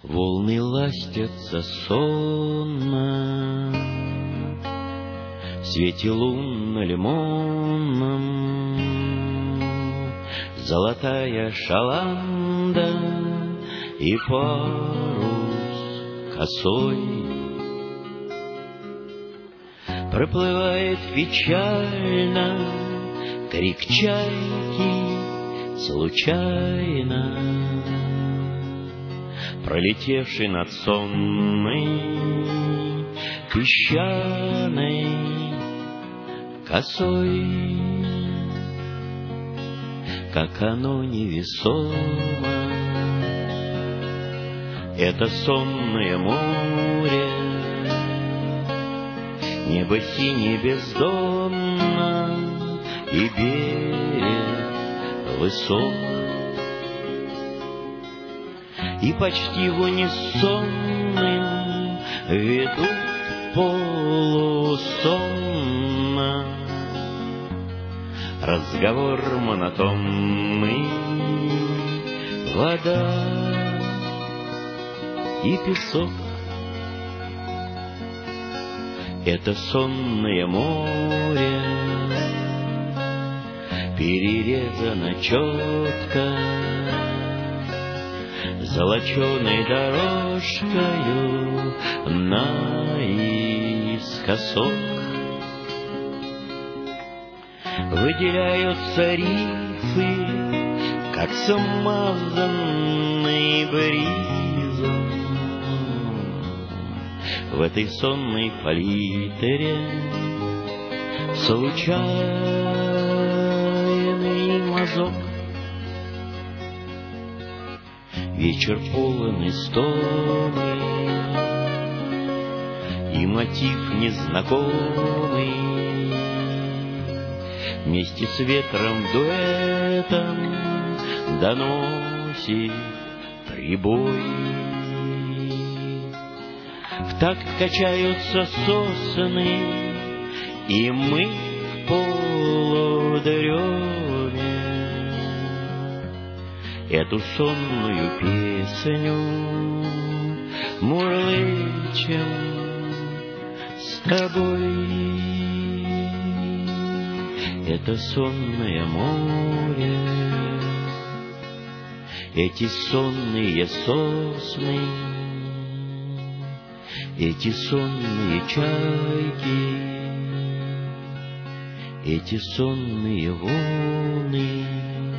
Волны ластятся сонно в свете лунно-лимонном, золотая шаланда и парус косой. Проплывает печально крик чайки случайно, пролетевший над сонной песчаной косой. Как оно невесомо, это сонное море, небо синее бездонно и берег высок. И почти в унисонным ведут полусонно разговор монотонный. Вода и песок — это сонное море, перерезано четко золоченой дорожкою наискосок. Выделяются рифы, как смазанный бризом в этой сонной палитре. Случайный мазок. Вечер полон истомы, и мотив незнакомый вместе с ветром дуэтом доносит прибой. В такт качаются сосны, и мы в полудреме эту сонную песню мурлычем с тобой. Это сонное море, эти сонные сосны, эти сонные чайки, эти сонные волны.